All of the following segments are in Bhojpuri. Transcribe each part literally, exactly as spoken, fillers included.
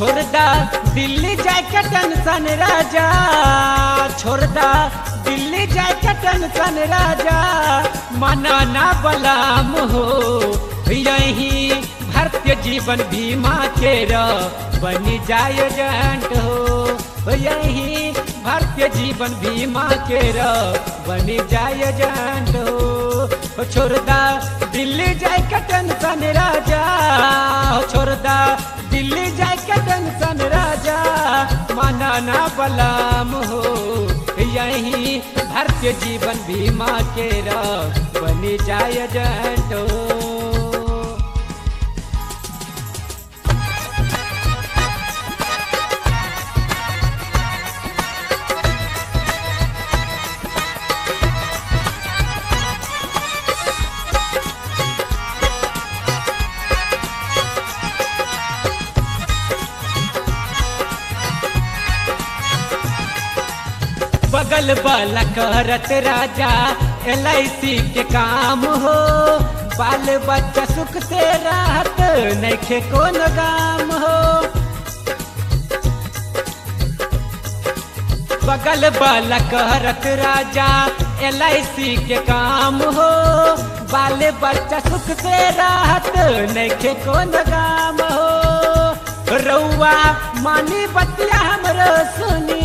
छोड़ दा दिल्ली जाए के टेंशन राजा, छोड़ दा दिल्ली जाए के टेंशन राजा, माना ना बलाम हो यही भारतीय जीवन बीमा के बनी जाए एजेंट हो, यही भारतीय जीवन बीमा के बनी जाए एजेंट हो। छोड़ दा दिल्ली जाए के टेंशन राजा, छोड़ दा दिल्ली जाए के टेंशन राजा, माना ना बलाम हो यही भारतीय जीवन बीमा के बनी जाए एजेंट हो। बगल वाला करत राजा एल आई सी के काम हो, बाल बच्चा सुख से रहत नइखे कोन गाम हो। बगल वाला करत राजा एल आई सी के काम हो, बाल बच्चा सुख से रहत नइखे कोन गाम हो। रउआ मानी बतिया हमरो सुनी,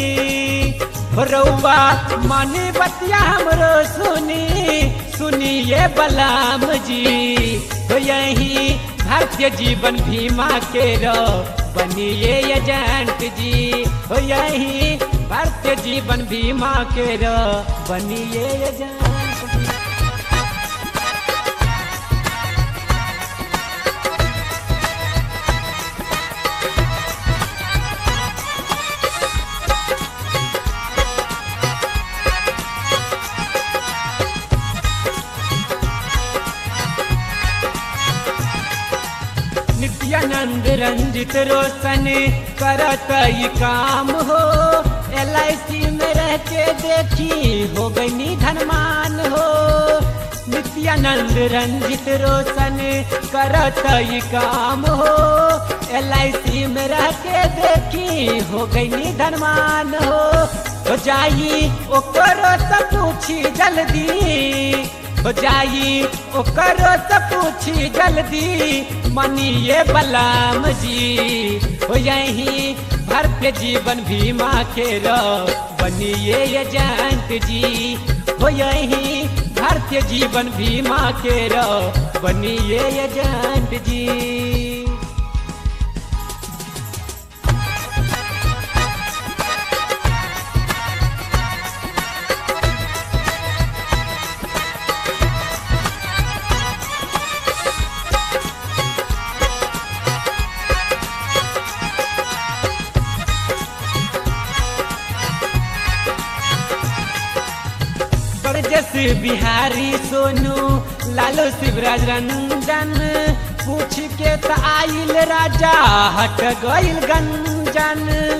रउआ मानी बतिया हमरो सुनी, सुनिए बलाम जी यही भारतीय जीवन बीमा के बनिए एजेंट जी, यही भारतीय जीवन बीमा के बनिए एजेंट जी। नित्यानंद रंजित रोशन करत ये काम हो, एल आई सी में रह के देखी हो गई धनमान हो। नित्यानंद रंजित रोशन करत ये काम हो, एल आई सी में रह के देखी हो गई धनमान हो। हो जाई ओकरो से पूछी जल्दी, हो जाई ओकरो से पूछी जल्दी, मनिए बलाम जी हो यही भारतीय जीवन बीमा के बनिए एजेंट जी, हो यही भारतीय जीवन बीमा के बनिए एजेंट जी। जस बिहारी सोनू लालू शिवराज रंजन, पूछ के त आइल राजा हट गइल गंजन।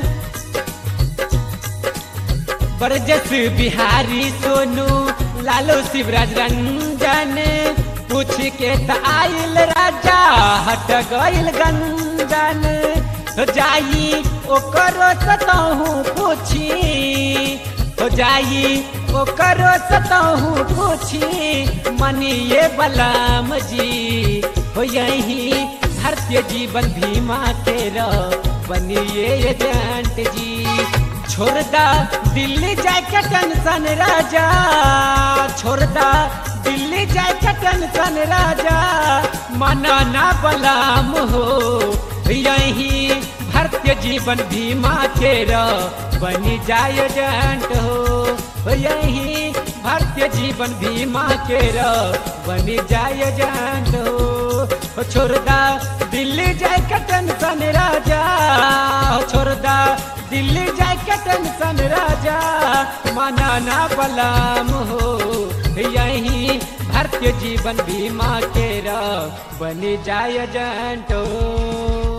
बरजस बिहारी सोनू लालू शिवराज रंजन, पूछ के त आइल राजा हट गइल गंजन। जाई ओकरो सतहु पूछी, हो जाई ओकरो सतहु पूछी, मनिए बलाम जी हो यही भारतीय जीवन बीमा के बनिए एजेंट जी। छोड़ दा दिल्ली जाए के टेंशन राजा, छोड़ दा दिल्ली जाए के टेंशन राजा, माना ना बलाम हो यही भारतीय जीवन बीमा के बनी जाए एजेंट हो, यही भारतीय जीवन बीमा के बनी जाए एजेंट हो। छोड़ दा दिल्ली जाए के टेंशन राजा, छोड़ दा दिल्ली जाए के टेंशन राजा, माना ना बलाम हो यही भारतीय जीवन बीमा के बनी जाए एजेंट हो।